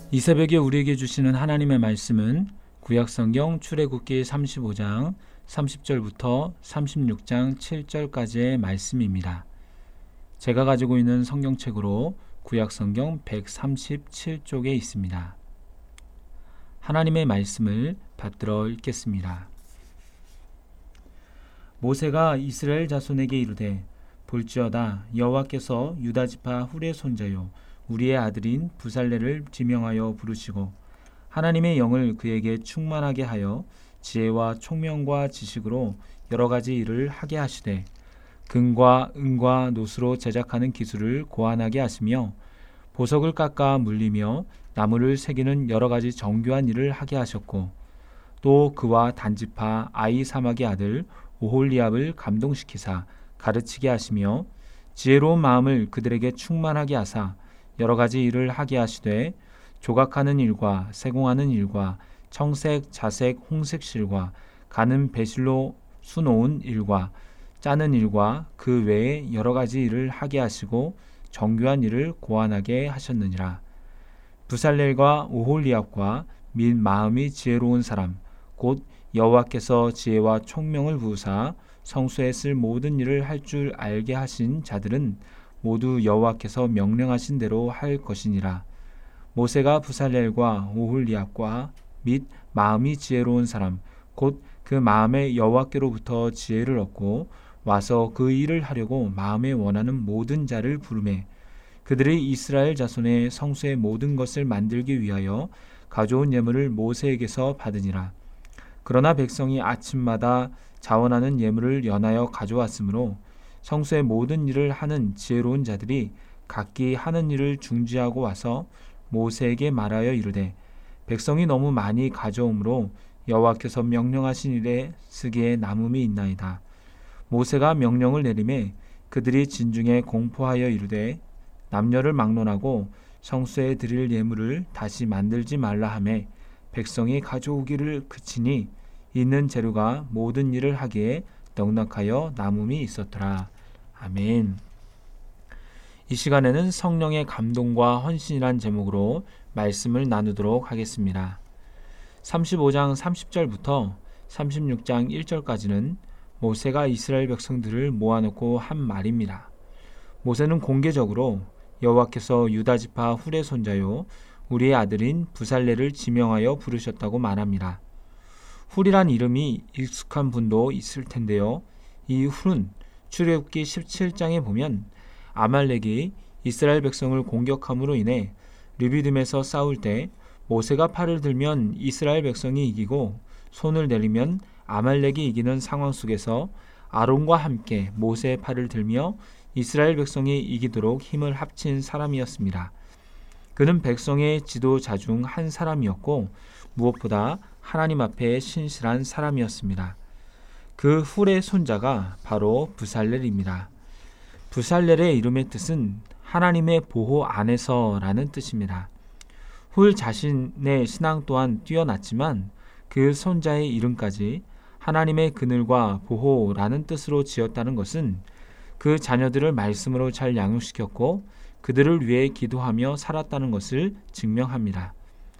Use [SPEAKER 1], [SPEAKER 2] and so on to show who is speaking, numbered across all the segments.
[SPEAKER 1] 이 새벽에 우리에게 주시는 하나님의 말씀은 구약성경 출애굽기 35장 30절부터 36장 7절까지의 말씀입니다. 제가 가지고 있는 성경책으로 구약성경 137쪽에 있습니다. 하나님의 말씀을 받들어 읽겠습니다. 모세가 이스라엘 자손에게 이르되 볼지어다 여호와께서 유다 지파 훌의 손자요 우리의 아들인 부살레를 지명하여 부르시고 하나님의 영을 그에게 충만하게 하여 지혜와 총명과 지식으로 여러 가지 일을 하게 하시되 금과 은과 노수로 제작하는 기술을 고안하게 하시며 보석을 깎아 물리며 나무를 새기는 여러 가지 정교한 일을 하게 하셨고 또 그와 단지파 아히사막의 아들 오홀리압을 감동시키사 가르치게 하시며 지혜로운 마음을 그들에게 충만하게 하사 여러 가지 일을 하게 하시되 조각하는 일과 세공하는 일과 청색, 자색, 홍색 실과 가는 배실로 수놓은 일과 짜는 일과 그 외에 여러 가지 일을 하게 하시고 정교한 일을 고안하게 하셨느니라. 부살렐과 오홀리압과 및 마음이 지혜로운 사람 곧 여호와께서 지혜와 총명을 부으사 성소에 쓸 모든 일을 할 줄 알게 하신 자들은 모두 여호와께서 명령하신 대로 할 것이니라. 모세가 부살렐과 오홀리압과 및 마음이 지혜로운 사람 곧 그 마음에 여호와께로부터 지혜를 얻고 와서 그 일을 하려고 마음에 원하는 모든 자를 부르매 그들이 이스라엘 자손의 성소의 모든 것을 만들기 위하여 가져온 예물을 모세에게서 받으니라. 그러나 백성이 아침마다 자원하는 예물을 연하여 가져왔으므로 성소의 모든 일을 하는 지혜로운 자들이 각기 하는 일을 중지하고 와서 모세에게 말하여 이르되 백성이 너무 많이 가져오므로 여호와께서 명령하신 일에 쓰기에 남음이 있나이다. 모세가 명령을 내리매 그들이 진중에 공포하여 이르되 남녀를 막론하고 성소에 드릴 예물을 다시 만들지 말라 하매 백성이 가져오기를 그치니 있는 재료가 모든 일을 하기에 넉넉하여 남음이 있었더라. 아멘. 이 시간에는 성령의 감동과 헌신이란 제목으로 말씀을 나누도록 하겠습니다. 35장 30절부터 36장 1절까지는 모세가 이스라엘 백성들을 모아놓고 한 말입니다. 모세는 공개적으로 여호와께서 유다 지파 훌의 손자요 우리의 아들인 부살레를 지명하여 부르셨다고 말합니다. 훌이란 이름이 익숙한 분도 있을 텐데요. 이 훌은 출애굽기 17장에 보면 아말렉이 이스라엘 백성을 공격함으로 인해 르비딤에서 싸울 때 모세가 팔을 들면 이스라엘 백성이 이기고 손을 내리면 아말렉이 이기는 상황 속에서 아론과 함께 모세의 팔을 들며 이스라엘 백성이 이기도록 힘을 합친 사람이었습니다. 그는 백성의 지도자 중 한 사람이었고 무엇보다 하나님 앞에 신실한 사람이었습니다. 그 훌의 손자가 바로 부살렐입니다. 부살렐의 이름의 뜻은 하나님의 보호 안에서라는 뜻입니다. 훌 자신의 신앙 또한 뛰어났지만 그 손자의 이름까지 하나님의 그늘과 보호라는 뜻으로 지었다는 것은 그 자녀들을 말씀으로 잘 양육시켰고 그들을 위해 기도하며 살았다는 것을 증명합니다.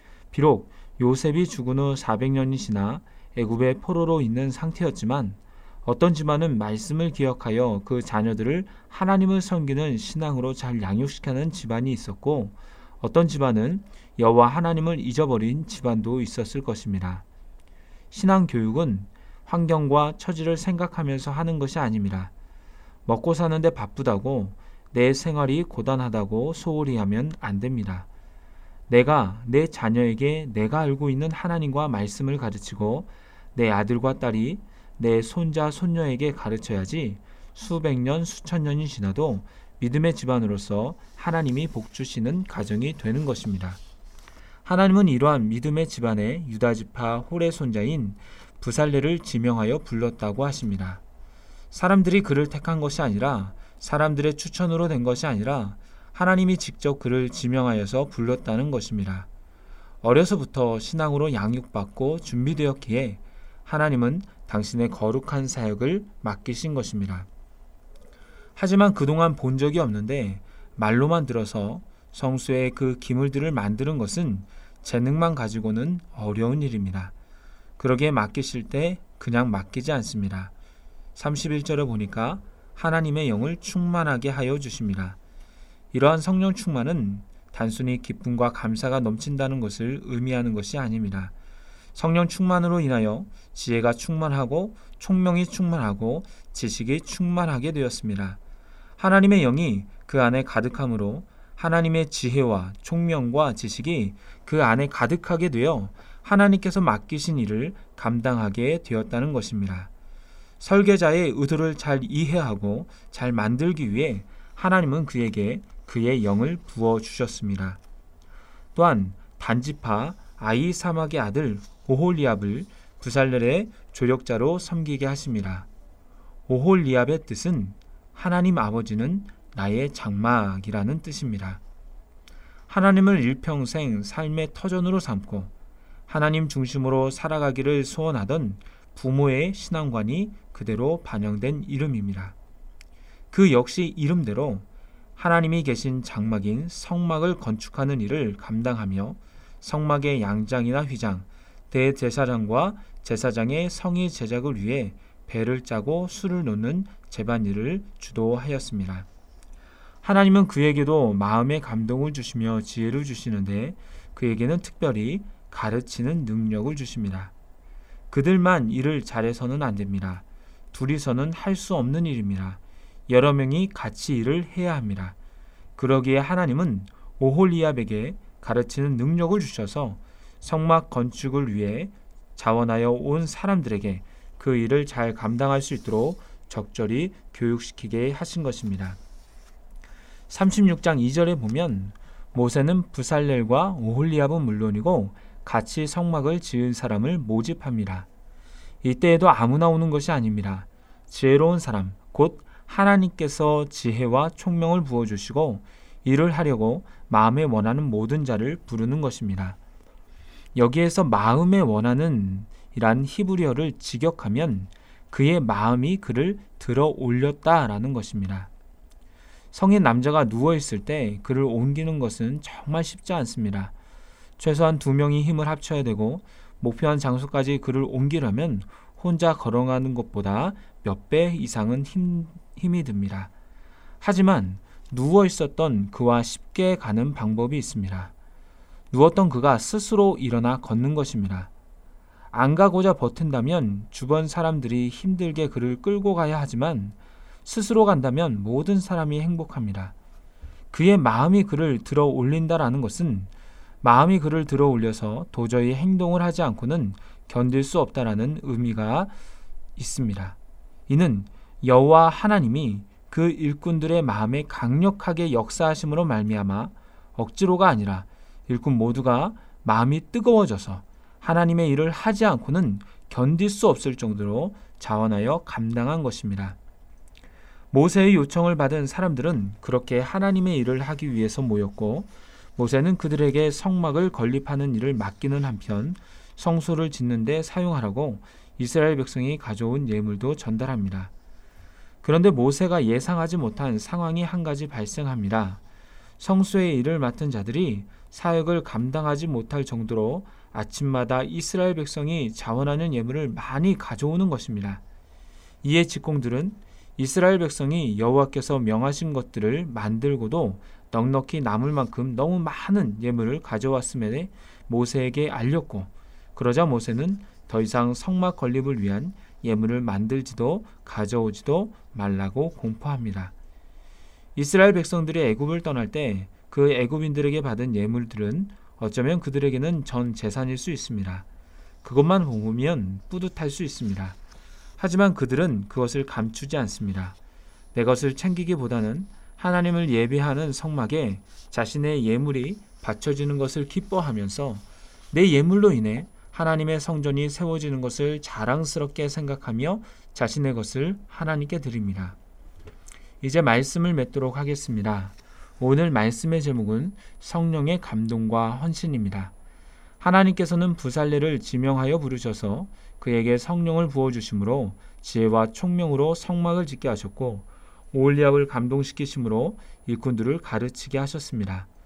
[SPEAKER 1] 비록 요셉이 죽은 후 400년이 지나 애굽의 포로로 있는 상태였지만 어떤 집안은 말씀을 기억하여 그 자녀들을 하나님을 섬기는 신앙으로 잘 양육시키는 집안이 있었고 어떤 집안은 여호와 하나님을 잊어버린 집안도 있었을 것입니다. 신앙 교육은 환경과 처지를 생각하면서 하는 것이 아닙니다. 먹고 사는데 바쁘다고 내 생활이 고단하다고 소홀히 하면 안 됩니다. 내가 내 자녀에게 내가 알고 있는 하나님과 말씀을 가르치고 내 아들과 딸이 내 손자 손녀에게 가르쳐야지 수백 년 수천 년이 지나도 믿음의 집안으로서 하나님이 복주시는 가정이 되는 것입니다. 하나님은 이러한 믿음의 집안의 유다지파 홀의 손자인 부살레를 지명하여 불렀다고 하십니다. 사람들이 그를 택한 것이 아니라 사람들의 추천으로 된 것이 아니라 하나님이 직접 그를 지명하여서 불렀다는 것입니다. 어려서부터 신앙으로 양육받고 준비되었기에 하나님은 당신의 거룩한 사역을 맡기신 것입니다. 하지만 그동안 본 적이 없는데 말로만 들어서 성소에 그 기물들을 만드는 것은 재능만 가지고는 어려운 일입니다. 그러기에 맡기실 때 그냥 맡기지 않습니다. 31절에 보니까 하나님의 영을 충만하게 하여 주십니다. 이러한 성령 충만은 단순히 기쁨과 감사가 넘친다는 것을 의미하는 것이 아닙니다. 성령 충만으로 인하여 지혜가 충만하고 총명이 충만하고 지식이 충만하게 되었습니다. 하나님의 영이 그 안에 가득함으로 하나님의 지혜와 총명과 지식이 그 안에 가득하게 되어 하나님께서 맡기신 일을 감당하게 되었다는 것입니다. 설계자의 의도를 잘 이해하고 잘 만들기 위해 하나님은 그에게 그의 영을 부어주셨습니다. 또한 단지파 아히사막의 아들 오홀리압을 부살렐의 조력자로 섬기게 하십니다. 오홀리압의 뜻은 하나님 아버지는 나의 장막이라는 뜻입니다. 하나님을 일평생 삶의 터전으로 삼고 하나님 중심으로 살아가기를 소원하던 부모의 신앙관이 그대로 반영된 이름입니다. 그 역시 이름대로 하나님이 계신 장막인 성막을 건축하는 일을 감당하며 성막의 양장이나 휘장, 대제사장과 제사장의 성의 제작을 위해 배를 짜고 수를 놓는 제반일을 주도하였습니다. 하나님은 그에게도 마음의 감동을 주시며 지혜를 주시는데 그에게는 특별히 가르치는 능력을 주십니다. 그들만 일을 잘해서는 안 됩니다. 둘이서는 할 수 없는 일입니다. 여러 명이 같이 일을 해야 합니다. 그러기에 하나님은 오홀리압에게 가르치는 능력을 주셔서 성막 건축을 위해 자원하여 온 사람들에게 그 일을 잘 감당할 수 있도록 적절히 교육시키게 하신 것입니다. 36장 2절에 보면 모세는 부살렐과 오홀리압은 물론이고 같이 성막을 지은 사람을 모집합니다. 이때에도 아무나 오는 것이 아닙니다. 지혜로운 사람, 곧 하나님께서 지혜와 총명을 부어주시고 일을 하려고 마음에 원하는 모든 자를 부르는 것입니다. 여기에서 마음에 원하는 이란 히브리어를 직역하면 그의 마음이 그를 들어 올렸다라는 것입니다. 성인 남자가 누워있을 때 그를 옮기는 것은 정말 쉽지 않습니다. 최소한 2명이 힘을 합쳐야 되고 목표한 장소까지 그를 옮기려면 혼자 걸어가는 것보다 몇 배 이상은 힘이 듭니다. 하지만 누워 있었던 그와 쉽게 가는 방법이 있습니다. 누웠던 그가 스스로 일어나 걷는 것입니다. 안 가고자 버틴다면 주변 사람들이 힘들게 그를 끌고 가야 하지만 스스로 간다면 모든 사람이 행복합니다. 그의 마음이 그를 들어 올린다라는 것은 마음이 그를 들어 올려서 도저히 행동을 하지 않고는 견딜 수 없다라는 의미가 있습니다. 이는 여호와 하나님이 그 일꾼들의 마음에 강력하게 역사하심으로 말미암아 억지로가 아니라 일꾼 모두가 마음이 뜨거워져서 하나님의 일을 하지 않고는 견딜 수 없을 정도로 자원하여 감당한 것입니다. 모세의 요청을 받은 사람들은 그렇게 하나님의 일을 하기 위해서 모였고 모세는 그들에게 성막을 건립하는 일을 맡기는 한편 성소를 짓는 데 사용하라고 이스라엘 백성이 가져온 예물도 전달합니다. 그런데 모세가 예상하지 못한 상황이 한 가지 발생합니다. 성소의 일을 맡은 자들이 사역을 감당하지 못할 정도로 아침마다 이스라엘 백성이 자원하는 예물을 많이 가져오는 것입니다. 이에 직공들은 이스라엘 백성이 여호와께서 명하신 것들을 만들고도 넉넉히 남을 만큼 너무 많은 예물을 가져왔음에 모세에게 알렸고 그러자 모세는 더 이상 성막 건립을 위한 예물을 만들지도 가져오지도 말라고 공포합니다. 이스라엘 백성들이 애굽을 떠날 때 그 애굽인들에게 받은 예물들은 어쩌면 그들에게는 전 재산일 수 있습니다. 그것만 보면 뿌듯할 수 있습니다. 하지만 그들은 그것을 감추지 않습니다. 내 것을 챙기기보다는 하나님을 예배하는 성막에 자신의 예물이 바쳐지는 것을 기뻐하면서 내 예물로 인해 하나님의 성전이 세워지는 것을 자랑스럽게 생각하며 자신의 것을 하나님께 드립니다. 이제 말씀을 맺도록 하겠습니다. 오늘 말씀의 제목은 성령의 감동과 헌신입니다. 하나님께서는 부살렐을 지명하여 부르셔서 그에게 성령을 부어주심으로 지혜와 총명으로 성막을 짓게 하셨고 오홀리압을 감동시키심으로 일꾼들을 가르치게 하셨습니다.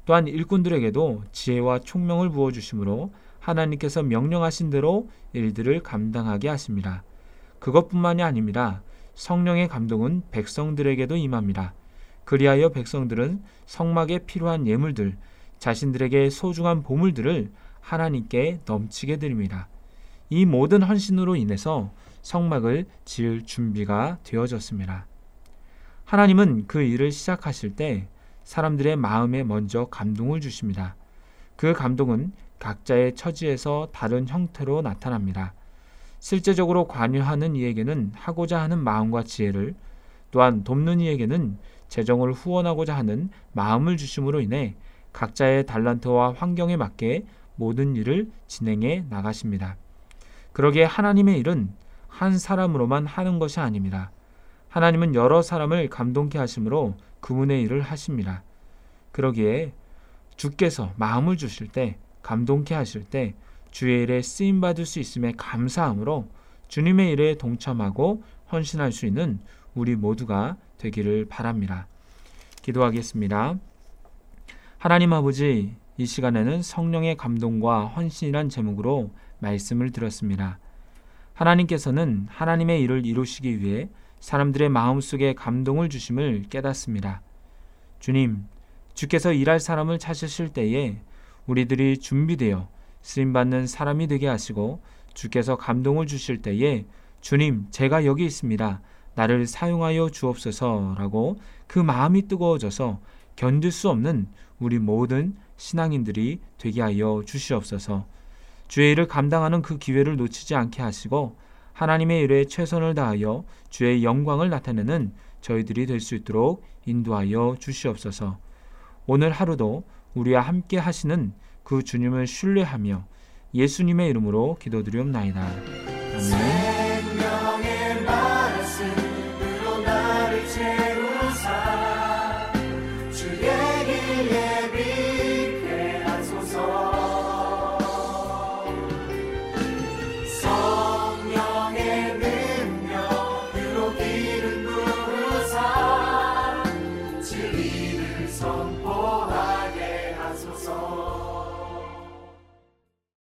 [SPEAKER 1] 또한 일꾼들에게도 지혜와 총명을 부어주심으로 하나님께서 명령하신 대로 일들을 감당하게 하십니다. 그것뿐만이 아닙니다. 성령의 감동은 백성들에게도 임합니다. 그리하여 백성들은 성막에 필요한 예물들, 자신들에게 소중한 보물들을 하나님께 넘치게 드립니다. 이 모든 헌신으로 인해서 성막을 지을 준비가 되어졌습니다. 하나님은 그 일을 시작하실 때 사람들의 마음에 먼저 감동을 주십니다. 그 감동은 각자의 처지에서 다른 형태로 나타납니다. 실제적으로 관여하는 이에게는 하고자 하는 마음과 지혜를, 또한 돕는 이에게는 재정을 후원하고자 하는 마음을 주심으로 인해 각자의 달란트와 환경에 맞게 모든 일을 진행해 나가십니다. 그러기에 하나님의 일은 한 사람으로만 하는 것이 아닙니다. 하나님은 여러 사람을 감동케 하심으로 그분의 일을 하십니다. 그러기에 주께서 마음을 주실 때, 감동케 하실 때 주의 일에 쓰임받을 수 있음에 감사함으로 주님의 일에 동참하고 헌신할 수 있는 우리 모두가 되기를 바랍니다. 기도하겠습니다. 하나님 아버지, 이 시간에는 성령의 감동과 헌신이란 제목으로 말씀을 들었습니다. 하나님께서는 하나님의 일을 이루시기 위해 사람들의 마음속에 감동을 주심을 깨닫습니다. 주님, 주께서 일할 사람을 찾으실 때에 우리들이 준비되어 쓰임받는 사람이 되게 하시고, 주께서 감동을 주실 때에 주님, 제가 여기 있습니다. 나를 사용하여 주옵소서라고 그 마음이 뜨거워져서 견딜 수 없는 우리 모든 신앙인들이 되게 하여 주시옵소서. 주의 일을 감당하는 그 기회를 놓치지 않게 하시고 하나님의 일에 최선을 다하여 주의 영광을 나타내는 저희들이 될 수 있도록 인도하여 주시옵소서. 오늘 하루도 우리와 함께 하시는 그 주님을 신뢰하며 예수님의 이름으로 기도드리옵나이다. 아멘.